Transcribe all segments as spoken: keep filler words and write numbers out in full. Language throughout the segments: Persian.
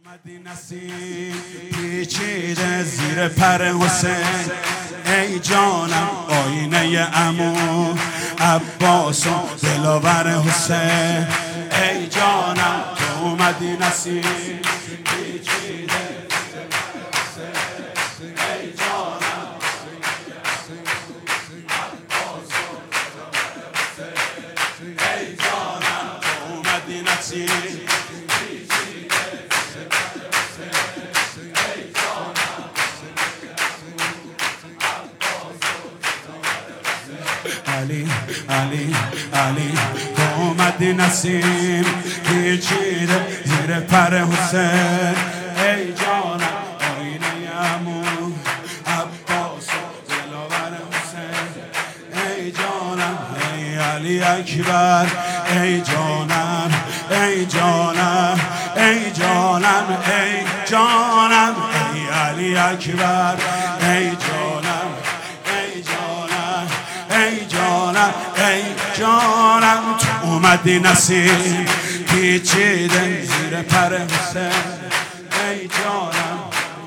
اومدی نسیم پیچیده زیر پر حسین، ای جانم آینه عمو عباس و دلاور حسین، ای جانم تو اومدی نسیم پیچیده زیر پر حسین، ای جانم عباس و دلاور حسین، ای جانم تو اومدی نسیم علی علی علی تو اومدی نسیم پیچیده زیر پر حسین، ای جانم آینه عمو عباس و دلاور حسین، ای جانم ای علی اکبر، ای جانم ای جانم ای جانم ای جانم ای علی اکبر، ای جانم ای جانم ای جانم ای جانم تو اومدی نسیم پیچیده زیر پر حسین، ای جانم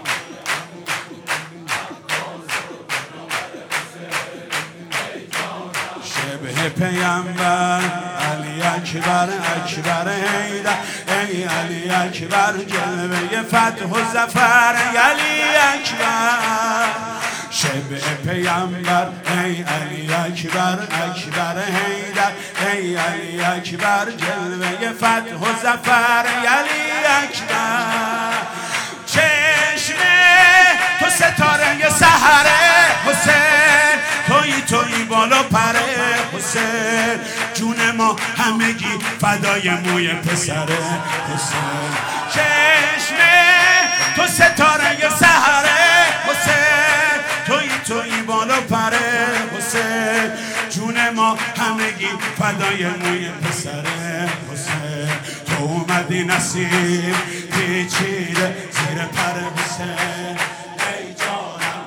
شبه پیامبر علی اکبر اکبر حیدر، ای علی اکبر جلوه فتح و ظفر، علی اکبر شبه پیامبر، ای علی اکبر اکبر حیدر، ای علی اکبر جلوه فتح و ظفر، علی اکبر چشم تو ستاره سحره حسین، توی توی بالا پره حسین، جون ما همگی فدای موی پسره حسین، چشم تو ستاره سحره حسین، توی توی بالا پره حسین، جون ما همگی فدای موی پسره حسین، تو اومدی نسیم پیچیده زیر پر حسین، ای جانم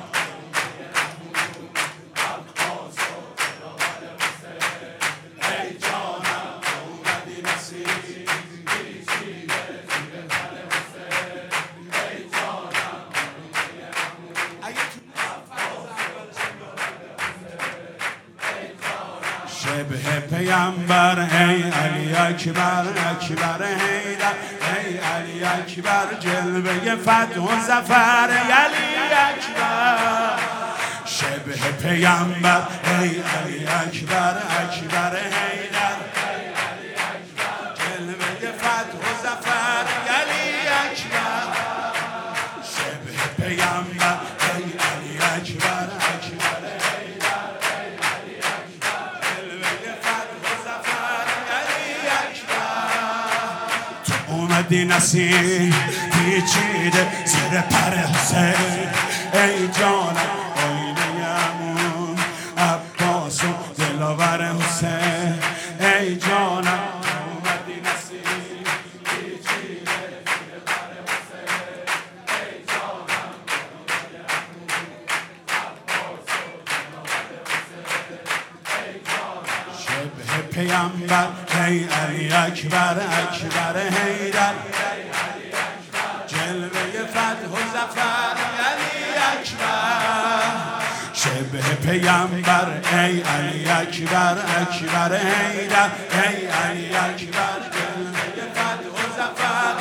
عباس و دلاور حسین، ای جانم تو اومدی نسیم پیچیده زیر پر حسین، ای جانم شبه پیامبر، ای علی اکبر اکبر حیدر، ای علی اکبر جلوه فتح و ظفر، علی اکبر شبه پیامبر، ای علی اکبر اکبر حیدر، جلوه فتح و ظفر، علی اکبر شبه پیامبر، ای علی اکبر اکبر اومدی نسیم پیچیده زیر پر حسین، ای جانم آینه عمو عباس و دلاور حسین، ای جانم اومدی نسیم پیچیده زیر پر حسین، ای جانم عباس و دلاور حسین، ای جانم شبه پیامبر، ای علی اکبر اکبر حیدر، جلوه فتح و ظفر، علی اکبر شبه پیامبر، ای علی اکبر اکبر حیدر، ای علی اکبر جلوه فتح و ظفر،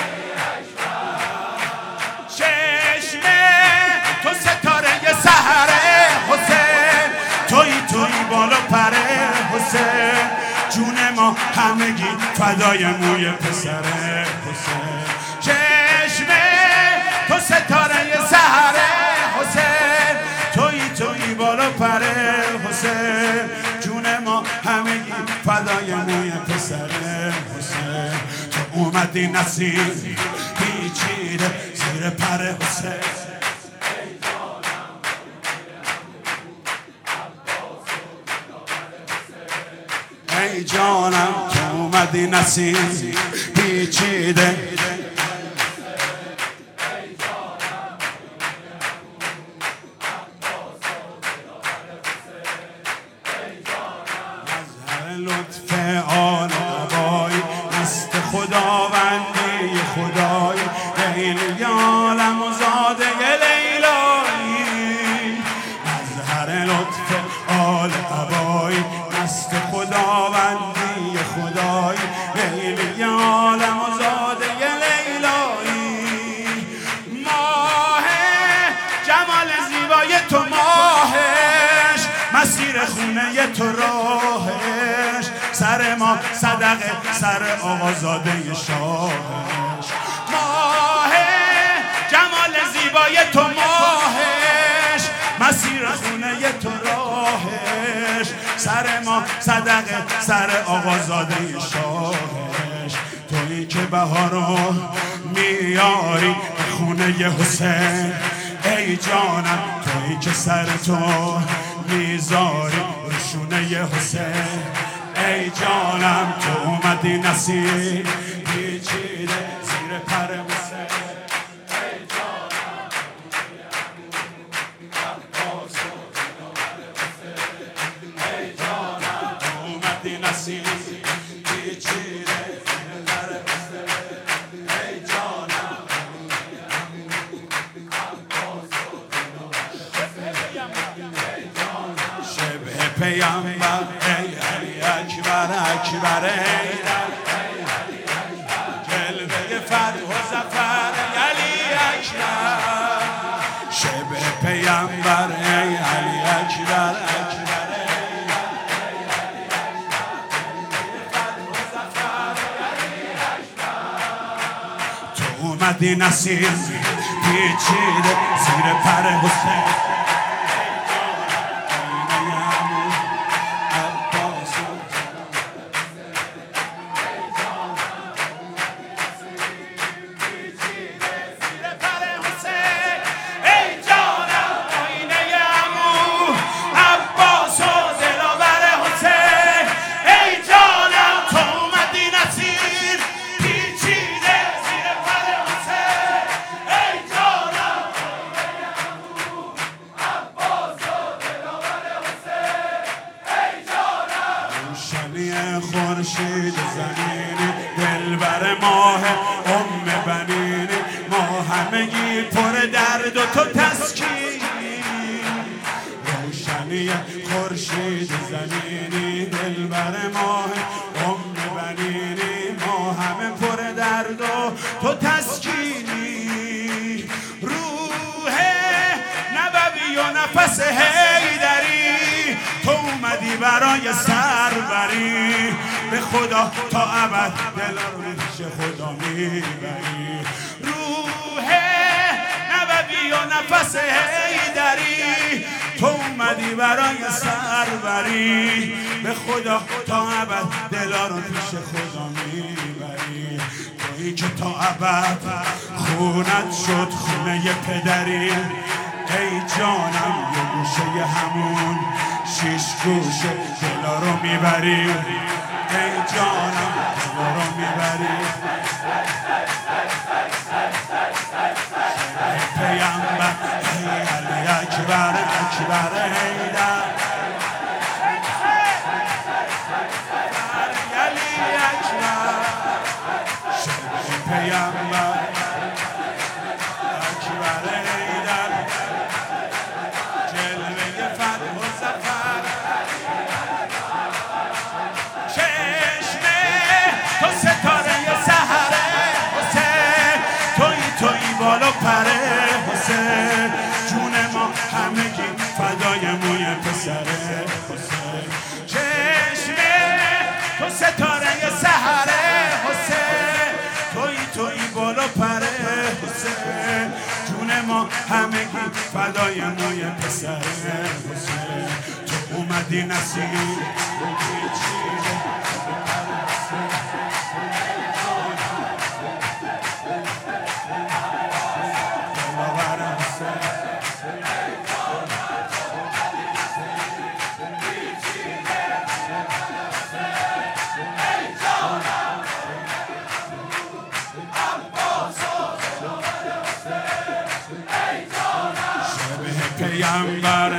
چشم تو ستاره سحره حسین، توی توی بالا پره حسین، جون ما همگی فدای موی پسره حسین، چشم تو ستاره سحره حسین، توی توی بالا پره حسین، جون ما همگی فدای موی پسره حسین، تو اومدی نسیم پیچیده زیر پر حسین، ای جانم تو اومدی نسیم پیچیده، مظهر لطف آن عبای مست خداوندی خدای، لیلی عالم و زاده لیلایی، مظهر لطف آل عبایی، مست خداوندی خدایی، لیلی عالم و زاده لیلایی، ماه جمال زیبای تو ماهش، مسیر خونه تو راهش، سر ما صدقه سر آقازاده شاهش، ماه جمال زیبای تو ماهش، مسیر خونه تو راهش، سر ما صدقه سر آقازاده شاهش، تویی که بهارو میاری خونه حسین، ای جانم تویی که سر تو میذاری روشونه حسین، ای جانم تو اومدی نسیم پیچیده زیر پر حسین، ای جانم ای جانم تو اومدی نسیم پیچیده زیر پر حسین، ای جانم شبه پیامبر ای علی اکبر اکبر حیدر، جلوه فتح و ظفر علی اکبر، شبه پیامبر ای علی اکبر اکبر حیدر، تو اومدی نسیم پیچیده زیر پر حسین، خورشید زمینی دلبر ماه ام بنینی، ما همگی پر درد و تو تسکین، روشنی خورشید زمینی دلبر ماه ام بنینی، ما همه پر درد و تو تسکینی، روح نبوی و نفس حیدری، تو اومدی برای سربری، به خدا تا ابد دل رو پیش خدا میبری، روح نبوی و نفس حیدری، تو اومدی برای سربری، به خدا تا ابد دل رو پیش خدا میبری، تویی که تا ابد خونت شد خونه پدری، ای جانم یه گوشه همون شیش گوشه دلا رو میبری، ای جانم دلا رو میبری، پیامبر ای علی اکبر اکبر حیدر، علی اکبر پیامبر اکبر حیدر، جلوه فتح و ظفر، چشمه تو ستاره سحره حسین، توی توی بالا پره حسین، جون ما همگی فدای موی پسره حسین، چشمه تو ستاره سحره حسین، توی توی بالا پره حسین، جون ما همگی فدای موی پسره حسین، تو اومدی نسیم پیامبر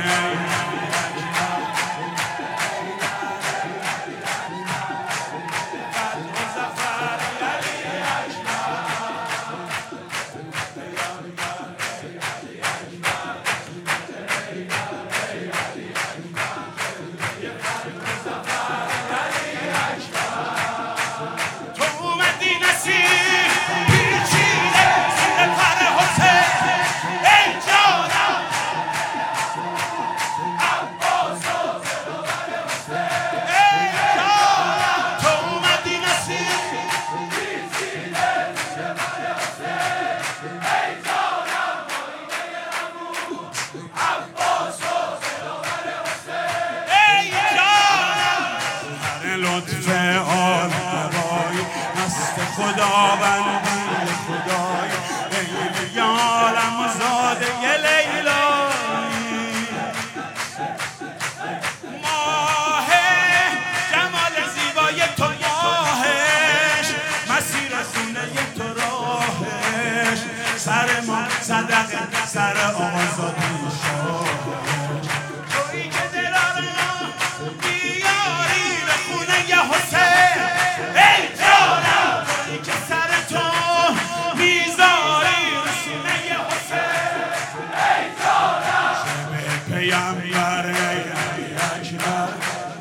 سر ما صدقه سر آزادی شد تویی که دلارم بیاری به خونه حسین ای جانم تویی که سر تو میذاری به سینه حسین ای جانم شب پیامبر ای علی اکبر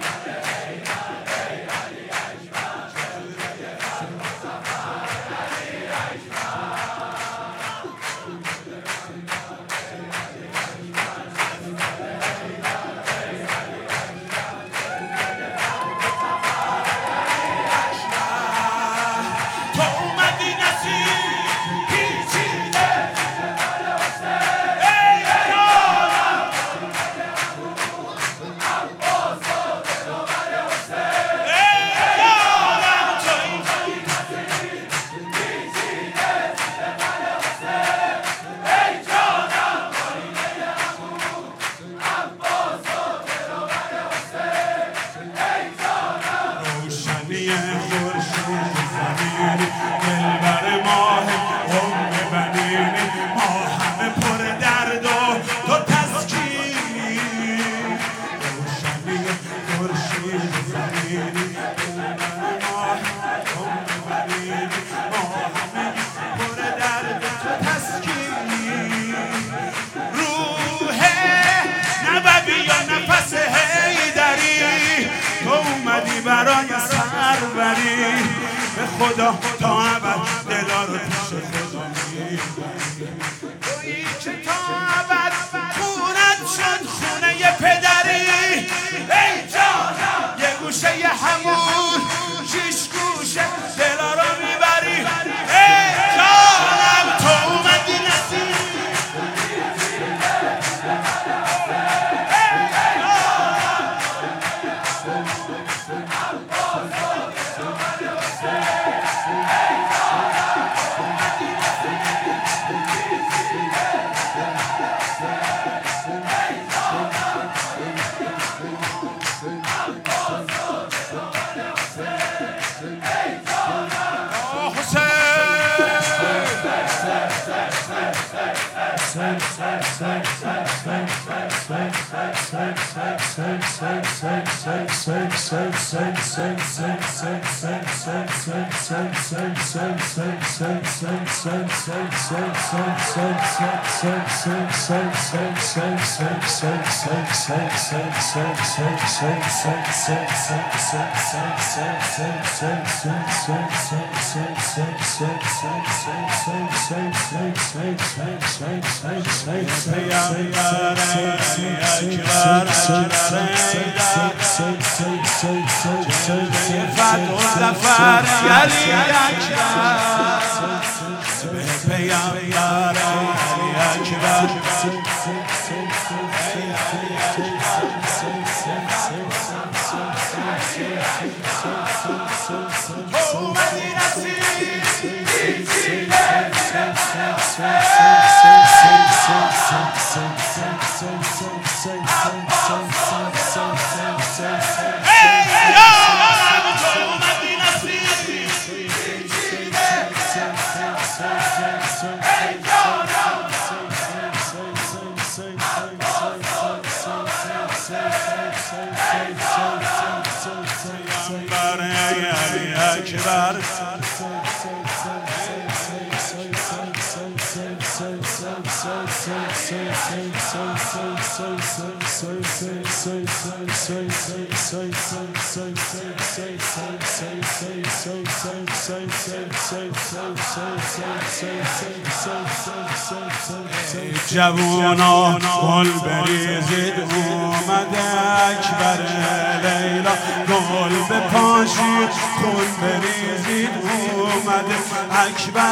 برای سروری به خدا تا ابد دلا رو پیش خدا میبری تویی که تا ابد خونت شد خونه پدری ای جانم یه گوشه یه همون شیش گوشه دلا رو میبری ای جانم تو اومدی نسیم جوونا گل بریزید اومده اکبر لیلا گل بپاشید خون بریزید اومده اکبر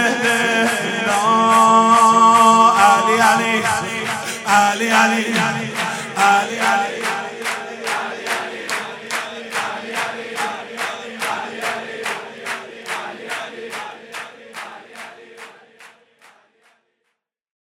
لیلا علی علی علی علی علی علی